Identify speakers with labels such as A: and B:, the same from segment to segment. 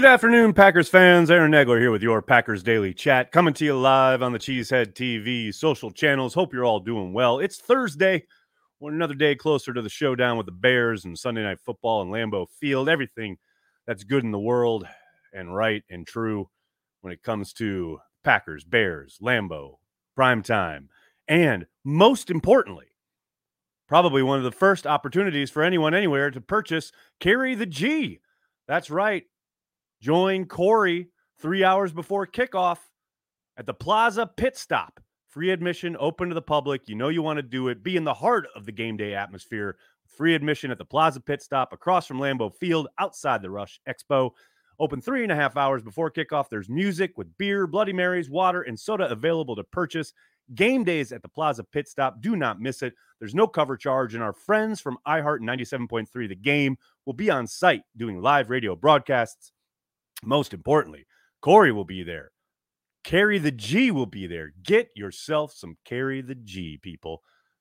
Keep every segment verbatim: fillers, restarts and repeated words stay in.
A: afternoon, Packers fans. Aaron Nagler here with your Packers Daily Chat, coming to you live on the Cheesehead T V social channels. Hope you're all doing well. It's Thursday. We're another day closer to the showdown with the Bears and Sunday Night Football and Lambeau Field. Everything that's good in the world and right and true when it comes to Packers, Bears, Lambeau, primetime, and most importantly, probably one of the first opportunities for anyone anywhere to purchase Carry the G. That's right. Join Corey three hours before kickoff at the Plaza Pit Stop. Free admission, open to the public. You know you want to do it. Be in the heart of the game day atmosphere. Free admission at the Plaza Pit Stop across from Lambeau Field outside the Rush Expo. Open three and a half hours before kickoff. There's music with beer, Bloody Marys, water, and soda available to purchase. Game days at the Plaza Pit Stop. Do not miss it. There's no cover charge, and our friends from iHeart ninety-seven point three The Game will be on site doing live radio broadcasts. Most importantly, Corey will be there. Carry the G will be there. Get yourself some Carry the G, people.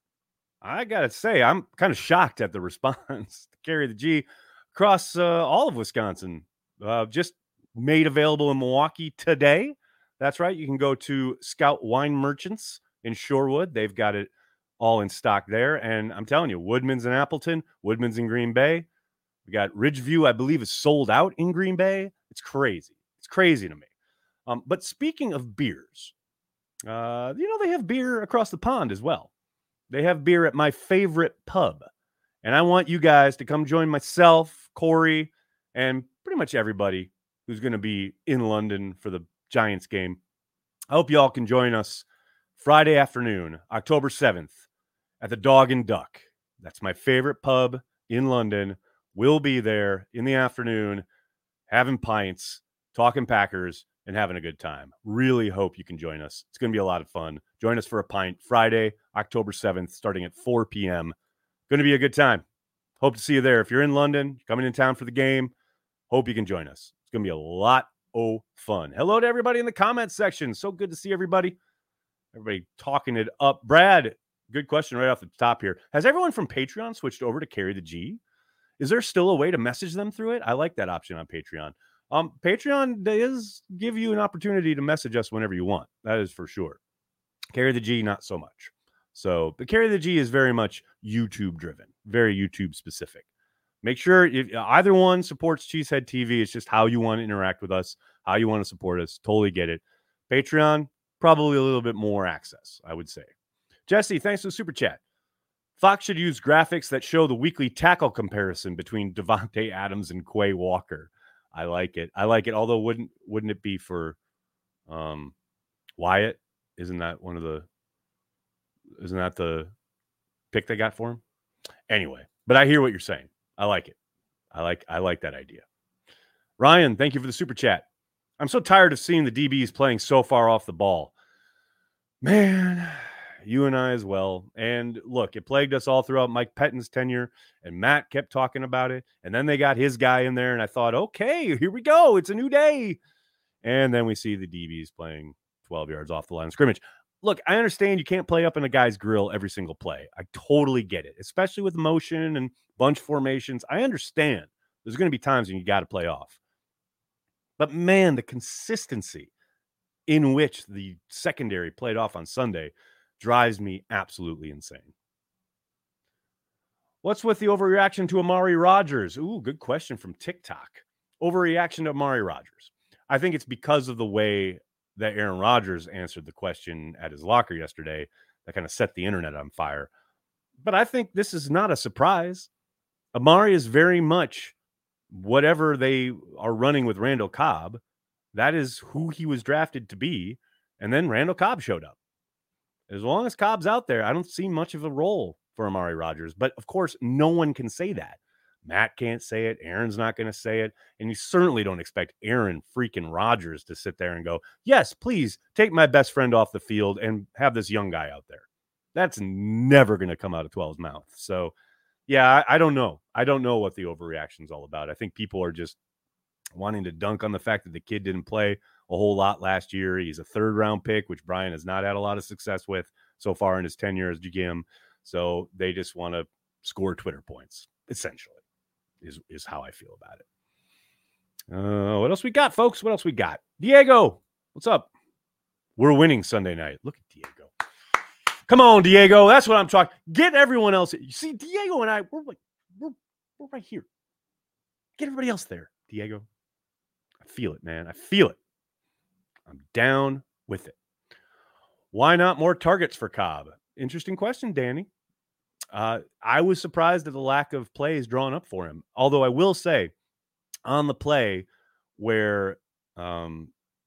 A: I got to say, I'm kind of shocked at the response to Carry the G across uh, all of Wisconsin. Uh, just made available in Milwaukee today. That's right. You can go to Scout Wine Merchants in Shorewood. They've got it all in stock there. And I'm telling you, Woodman's in Appleton, Woodman's in Green Bay. We got Ridgeview, I believe, is sold out in Green Bay. It's crazy. It's crazy to me. Um, but speaking of beers, uh, you know, they have beer across the pond as well. They have beer at my favorite pub. And I want you guys to come join myself, Corey, and pretty much everybody who's going to be in London for the Giants game. I hope you all can join us Friday afternoon, October seventh, at the Dog and Duck. That's my favorite pub in London. We'll be there in the afternoon, having pints, talking Packers, and having a good time. Really hope you can join us. It's going to be a lot of fun. Join us for a pint Friday, October seventh, starting at four p.m. Going to be a good time. Hope to see you there. If you're in London, coming in town for the game, hope you can join us. It's going to be a lot of fun. Hello to everybody in the comments section. So good to see everybody. Everybody talking it up. Brad, good question right off the top here. Has everyone from Patreon switched over to Carry the G? Is there still a way to message them through it? I like that option on Patreon. Um, Patreon does give you an opportunity to message us whenever you want. That is for sure. Carry the G, not so much. So the Carry the G is very much YouTube driven, very YouTube specific. Make sure if either one supports Cheesehead T V, it's just how you want to interact with us, how you want to support us. Totally get it. Patreon, probably a little bit more access, I would say. Jesse, thanks for the super chat. Fox should use graphics that show the weekly tackle comparison between Devontae Adams and Quay Walker. I like it. I like it. Although wouldn't wouldn't it be for um, Wyatt? Isn't that one of the? Isn't that the pick they got for him? Anyway, but I hear what you're saying. I like it. I like I like that idea. Ryan, thank you for the super chat. I'm so tired of seeing the D Bs playing so far off the ball. Man, you and I as well. And look, it plagued us all throughout Mike Pettine's tenure, and Matt kept talking about it. And then they got his guy in there, and I thought, okay, here we go. It's a new day. And then we see the D Bs playing twelve yards off the line of scrimmage. Look, I understand you can't play up in a guy's grill every single play. I totally get it, especially with motion and bunch formations. I understand there's going to be times when you got to play off. But, man, the consistency in which the secondary played off on Sunday drives me absolutely insane. What's with the overreaction to Amari Rodgers? Ooh, good question from TikTok. Overreaction to Amari Rodgers. I think it's because of the way that Aaron Rodgers answered the question at his locker yesterday that kind of set the internet on fire. But I think this is not a surprise. Amari is very much whatever they are running with Randall Cobb. That is who he was drafted to be. And then Randall Cobb showed up. As long as Cobb's out there, I don't see much of a role for Amari Rodgers. But, of course, no one can say that. Matt can't say it. Aaron's not going to say it. And you certainly don't expect Aaron freaking Rodgers to sit there and go, yes, please take my best friend off the field and have this young guy out there. That's never going to come out of twelve's mouth. So, yeah, I, I don't know. I don't know what the overreaction is all about. I think people are just wanting to dunk on the fact that the kid didn't play a whole lot last year. He's a third round pick, which Brian has not had a lot of success with so far in his tenure as G M. So they just want to score Twitter points, essentially, is, is how I feel about it. Uh, what else we got, folks? What else we got? Diego, what's up? We're winning Sunday night. Look at Diego. Come on, Diego. That's what I'm talking. Get everyone else. You see, Diego and I, we're like, we're, we're right here. Get everybody else there, Diego. I feel it, man. I feel it. I'm down with it. Why not more targets for Cobb? Interesting question, Danny. Uh, I was surprised at the lack of plays drawn up for him. Although I will say, on the play where um,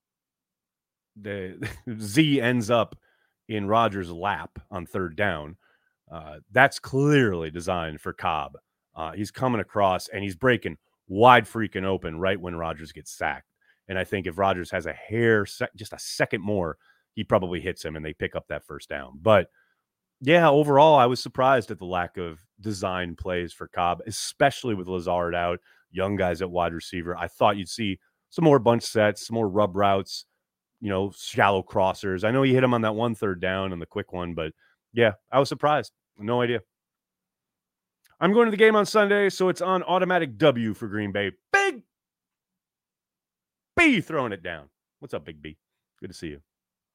A: the Z ends up in Rodgers' lap on third down, uh, that's clearly designed for Cobb. Uh, he's coming across and he's breaking wide freaking open right when Rodgers gets sacked. And I think if Rodgers has a hair, sec- just a second more, he probably hits him and they pick up that first down. But yeah, overall, I was surprised at the lack of design plays for Cobb, especially with Lazard out, young guys at wide receiver. I thought you'd see some more bunch sets, some more rub routes, you know, shallow crossers. I know he hit him on that one third down and the quick one, but yeah, I was surprised. No idea. I'm going to the game on Sunday, so it's on automatic W for Green Bay. Big B throwing it down. What's up, Big B? Good to see you.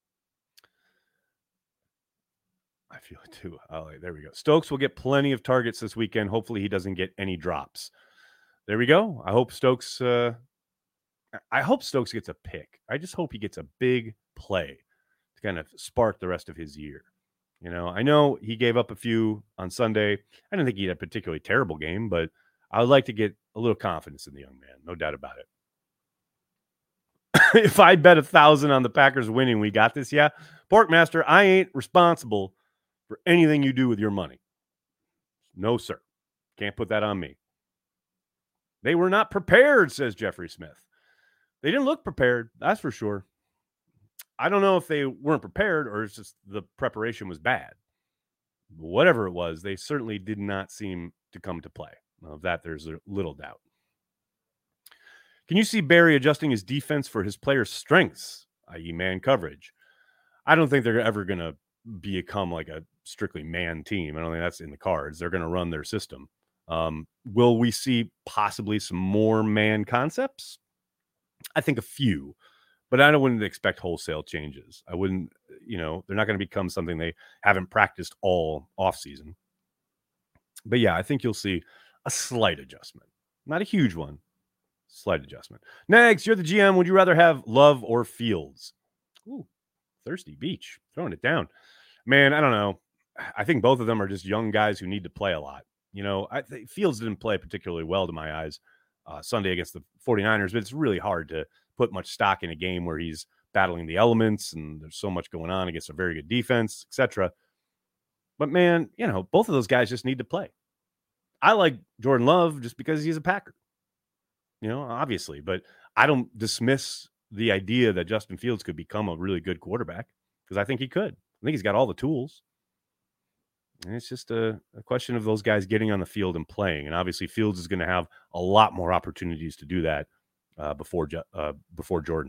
A: I feel it too. Oh, there we go. Stokes will get plenty of targets this weekend. Hopefully he doesn't get any drops. There we go. I hope Stokes uh, I hope Stokes gets a pick. I just hope he gets a big play to kind of spark the rest of his year. You know, I know he gave up a few on Sunday. I didn't think he had a particularly terrible game, but I would like to get a little confidence in the young man. No doubt about it. If I bet a thousand on the Packers winning, we got this. Yeah. Porkmaster, I ain't responsible for anything you do with your money. No, sir. Can't put that on me. They were not prepared, says Jeffrey Smith. They didn't look prepared, that's for sure. I don't know if they weren't prepared or it's just the preparation was bad. Whatever it was, they certainly did not seem to come to play. Of that, there's a little doubt. Can you see Barry adjusting his defense for his players' strengths, that is man coverage? I don't think they're ever going to become like a strictly man team. I don't think that's in the cards. They're going to run their system. Um, will we see possibly some more man concepts? I think a few, but I wouldn't expect wholesale changes. I wouldn't, you know, they're not going to become something they haven't practiced all offseason. But yeah, I think you'll see a slight adjustment. Not a huge one. Slight adjustment. Next, you're the G M. Would you rather have Love or Fields? Ooh, Thirsty Beach. Throwing it down. Man, I don't know. I think both of them are just young guys who need to play a lot. You know, I think Fields didn't play particularly well to my eyes uh, Sunday against the 49ers, but it's really hard to put much stock in a game where he's battling the elements and there's so much going on against a very good defense, et cetera. But man, you know, both of those guys just need to play. I like Jordan Love just because he's a Packer, you know, obviously, but I don't dismiss the idea that Justin Fields could become a really good quarterback because I think he could. I think he's got all the tools. And it's just a, a question of those guys getting on the field and playing. And obviously Fields is going to have a lot more opportunities to do that uh, before, uh, before Jordan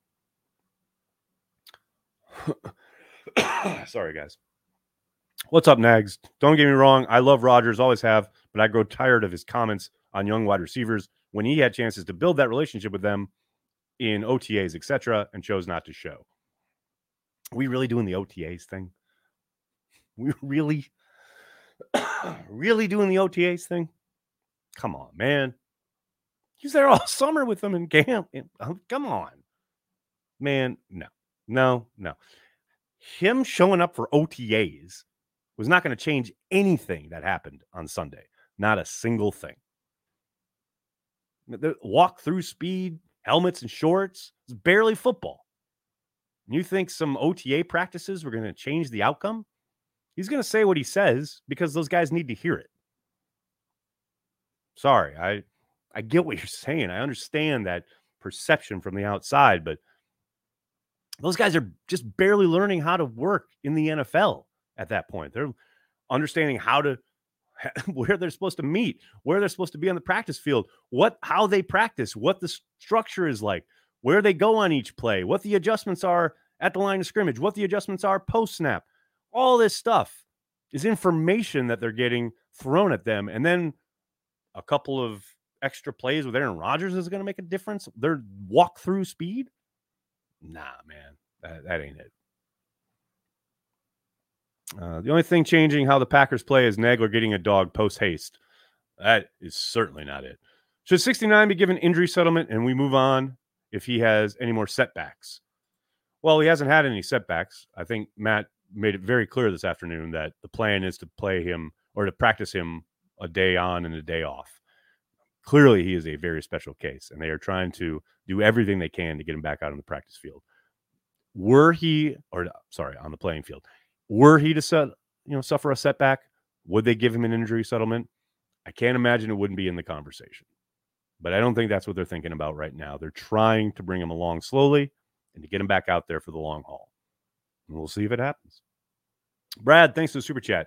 A: does. Sorry, guys. What's up, Nags? Don't get me wrong. I love Rodgers, always have, but I grow tired of his comments on young wide receivers when he had chances to build that relationship with them in O T As, et cetera, and chose not to show. Are we really doing the O T As thing? We really, really doing the O T As thing? Come on, man. He's there all summer with them in camp. Come on. Man, no, no, no. Him showing up for O T As was not going to change anything that happened on Sunday. Not a single thing. The walk through speed, helmets and shorts, it's barely football. You think some O T A practices were going to change the outcome? He's going to say what he says because those guys need to hear it. Sorry, I I get what you're saying. I understand that perception from the outside, but those guys are just barely learning how to work in the N F L at that point. They're understanding how to, where they're supposed to meet, where they're supposed to be on the practice field, what, how they practice, what the structure is like, where they go on each play, what the adjustments are at the line of scrimmage, what the adjustments are post snap. All this stuff is information that they're getting thrown at them. And then a couple of extra plays with Aaron Rodgers is going to make a difference. Their walk-through speed? Nah, man, that, that ain't it. Uh, the only thing changing how the Packers play is Nagler getting a dog post-haste. That is certainly not it. Should sixty-nine be given injury settlement and we move on if he has any more setbacks? Well, he hasn't had any setbacks. I think Matt made it very clear this afternoon that the plan is to play him or to practice him a day on and a day off. Clearly, he is a very special case, and they are trying to do everything they can to get him back out on the practice field. Were he, or sorry, on the playing field, were he to set, you know, suffer a setback, would they give him an injury settlement? I can't imagine it wouldn't be in the conversation. But I don't think that's what they're thinking about right now. They're trying to bring him along slowly and to get him back out there for the long haul. And we'll see if it happens. Brad, thanks for the super chat.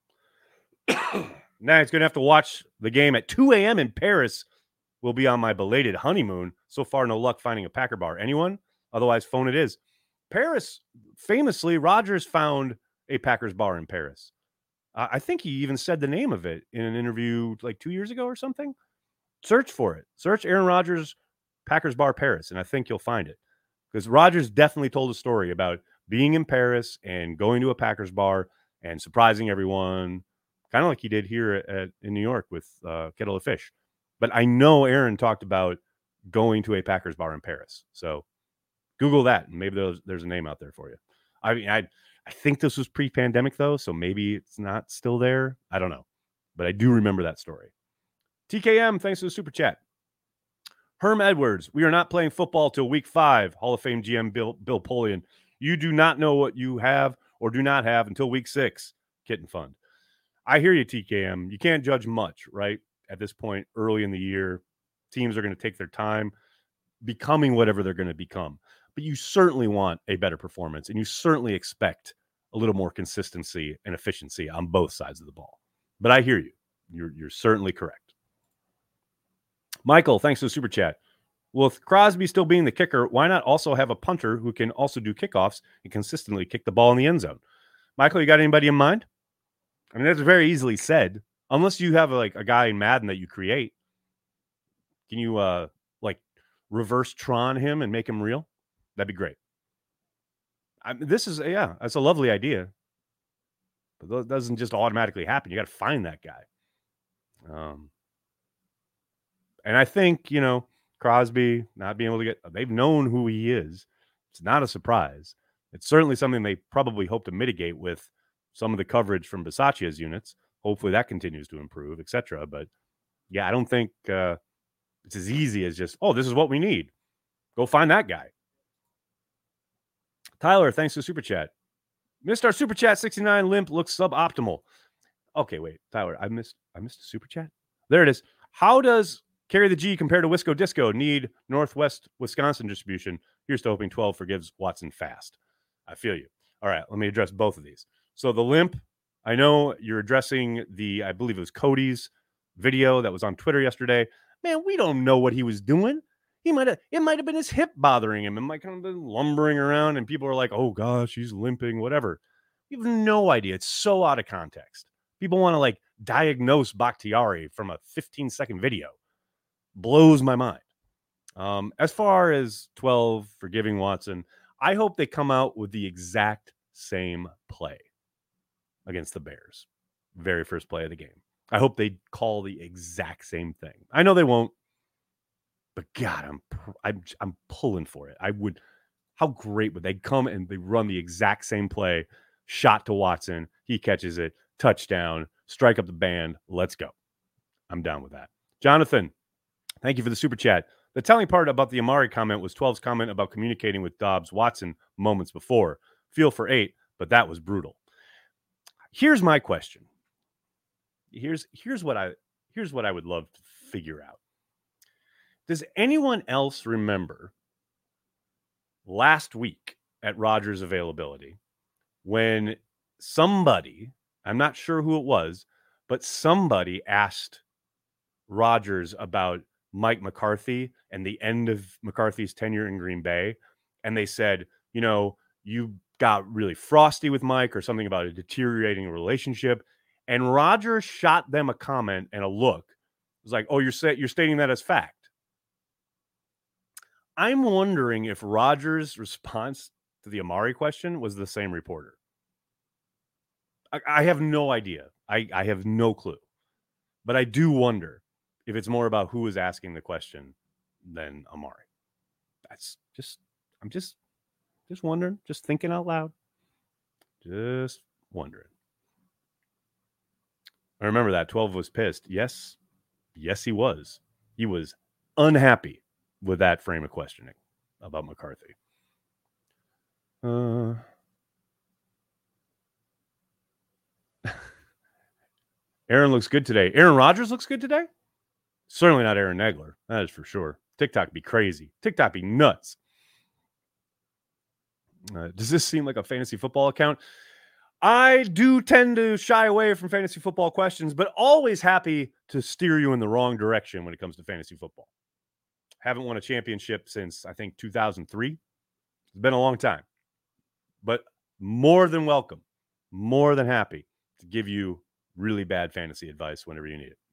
A: Now it's going to have to watch the game at two a.m. in Paris. We'll be on my belated honeymoon. So far, no luck finding a Packer bar. Anyone? Otherwise, phone it is. Paris, famously, Rodgers found a Packers bar in Paris. Uh, I think he even said the name of it in an interview like two years ago or something. Search for it. Search Aaron Rodgers Packers Bar Paris, and I think you'll find it. Because Rodgers definitely told a story about being in Paris and going to a Packers bar and surprising everyone, kind of like he did here at, at, in New York with uh, Kettle of Fish. But I know Aaron talked about going to a Packers bar in Paris. So Google that, and maybe there's, there's a name out there for you. I mean, I I think this was pre-pandemic, though, so maybe it's not still there. I don't know. But I do remember that story. T K M, thanks for the super chat. Herm Edwards, we are not playing football till week five. Hall of Fame G M Bill, Bill Polian. You do not know what you have or do not have until week six. Kitten Fund. I hear you, T K M. You can't judge much, right? At this point, early in the year, teams are going to take their time becoming whatever they're going to become. But you certainly want a better performance, and you certainly expect a little more consistency and efficiency on both sides of the ball. But I hear you. You're, you're certainly correct. Michael, thanks for the super chat. With Crosby still being the kicker, why not also have a punter who can also do kickoffs and consistently kick the ball in the end zone? Michael, you got anybody in mind? I mean, that's very easily said. Unless you have a, like a guy in Madden that you create. Can you uh like reverse Tron him and make him real? That'd be great. I mean, this is, yeah, that's a lovely idea. But that doesn't just automatically happen. You got to find that guy. Um, and I think, you know, Crosby not being able to get, they've known who he is. It's not a surprise. It's certainly something they probably hope to mitigate with some of the coverage from Bisaccia's units. Hopefully that continues to improve, et cetera. But yeah, I don't think uh, it's as easy as just, oh, this is what we need. Go find that guy. Tyler, thanks for Super Chat. Missed our Super Chat sixty-nine. Limp looks suboptimal. Okay, wait, Tyler, I missed I missed a Super Chat. There it is. How does Carry the G compare to Wisco Disco? Need Northwest Wisconsin distribution. Here's to hoping twelve forgives Watson fast. I feel you. All right, let me address both of these. So the Limp, I know you're addressing the, I believe it was Cody's video that was on Twitter yesterday. Man, we don't know what he was doing. He might have, it might have been his hip bothering him and might kind of been lumbering around, and people are like, oh gosh, he's limping, whatever. You have no idea. It's so out of context. People want to like diagnose Bakhtiari from a fifteen second video. Blows my mind. Um, as far as twelve forgiving Watson, I hope they come out with the exact same play against the Bears. Very first play of the game. I hope they call the exact same thing. I know they won't. But God, I'm I'm I'm pulling for it. I would. How great would they come and they run the exact same play, shot to Watson, he catches it, touchdown, strike up the band. Let's go. I'm down with that. Jonathan, thank you for the super chat. The telling part about the Amari comment was twelve's comment about communicating with Dobbs Watson moments before. Feel for eight, but that was brutal. Here's my question. Here's here's what I here's what I would love to figure out. Does anyone else remember last week at Rodgers availability when somebody, I'm not sure who it was, but somebody asked Rodgers about Mike McCarthy and the end of McCarthy's tenure in Green Bay? And they said, you know, you got really frosty with Mike or something about a deteriorating relationship. And Rodgers shot them a comment and a look was like, oh, you're sa- you're stating that as fact. I'm wondering if Rodgers' response to the Amari question was the same reporter. I, I have no idea. I, I have no clue. But I do wonder if it's more about who is asking the question than Amari. That's just, I'm just, just wondering, just thinking out loud. Just wondering. I remember that twelve was pissed. Yes. Yes, he was. He was unhappy with that frame of questioning about McCarthy. Uh, Aaron looks good today. Aaron Rodgers looks good today? Certainly not Aaron Nagler. That is for sure. TikTok be crazy. TikTok be nuts. Uh, does this seem like a fantasy football account? I do tend to shy away from fantasy football questions, but always happy to steer you in the wrong direction when it comes to fantasy football. Haven't won a championship since, I think, two thousand three. It's been a long time. But more than welcome, more than happy to give you really bad fantasy advice whenever you need it.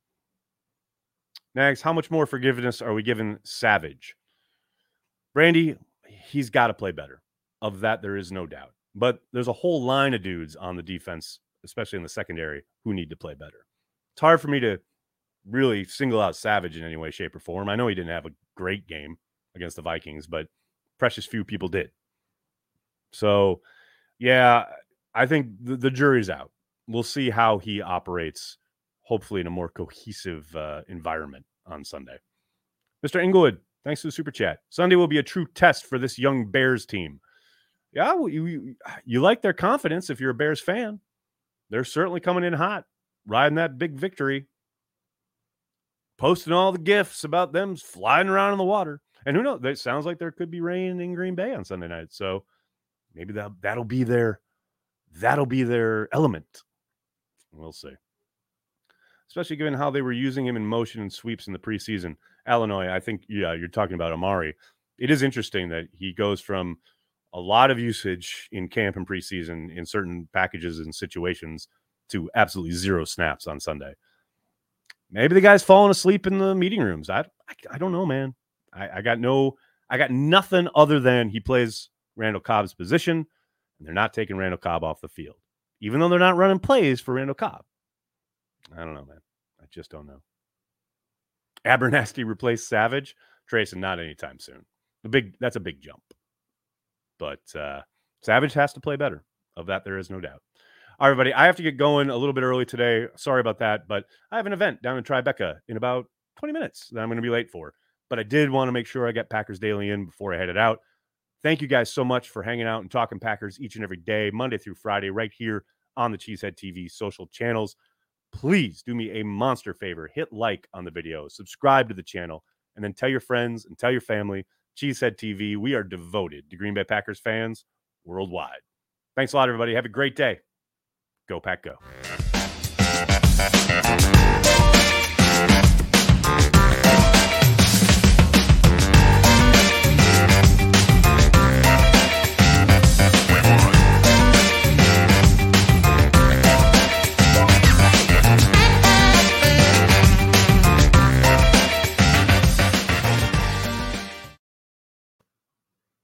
A: Next, how much more forgiveness are we giving Savage? Brandy, he's got to play better. Of that, there is no doubt. But there's a whole line of dudes on the defense, especially in the secondary, who need to play better. It's hard for me to really single out Savage in any way, shape, or form. I know he didn't have a great game against the Vikings, but precious few people did. So, yeah, I think the, the jury's out. We'll see how he operates, hopefully in a more cohesive uh, environment on Sunday. Mister Inglewood, thanks for the super chat. Sunday will be a true test for this young Bears team. Yeah, well, you, you, you like their confidence if you're a Bears fan. They're certainly coming in hot, riding that big victory, posting all the gifs about them flying around in the water. And who knows? It sounds like there could be rain in Green Bay on Sunday night. So maybe that, that'll be their that'll be their element. We'll see. Especially given how they were using him in motion and sweeps in the preseason. Illinois, I think, yeah, you're talking about Amari. It is interesting that he goes from a lot of usage in camp and preseason in certain packages and situations to absolutely zero snaps on Sunday. Maybe the guy's falling asleep in the meeting rooms. I, I, I don't know, man. I, I got no, I got nothing other than he plays Randall Cobb's position, and they're not taking Randall Cobb off the field, even though they're not running plays for Randall Cobb. I don't know, man. I just don't know. Abernathy replaced Savage. Trayson, not anytime soon. The big, that's a big jump. But uh, Savage has to play better. Of that, there is no doubt. All right, everybody, I have to get going a little bit early today. Sorry about that, but I have an event down in Tribeca in about twenty minutes that I'm going to be late for. But I did want to make sure I get Packers Daily in before I headed out. Thank you guys so much for hanging out and talking Packers each and every day, Monday through Friday, right here on the Cheesehead T V social channels. Please do me a monster favor. Hit like on the video, subscribe to the channel, and then tell your friends and tell your family. Cheesehead T V, we are devoted to Green Bay Packers fans worldwide. Thanks a lot, everybody. Have a great day. Go Pack Go.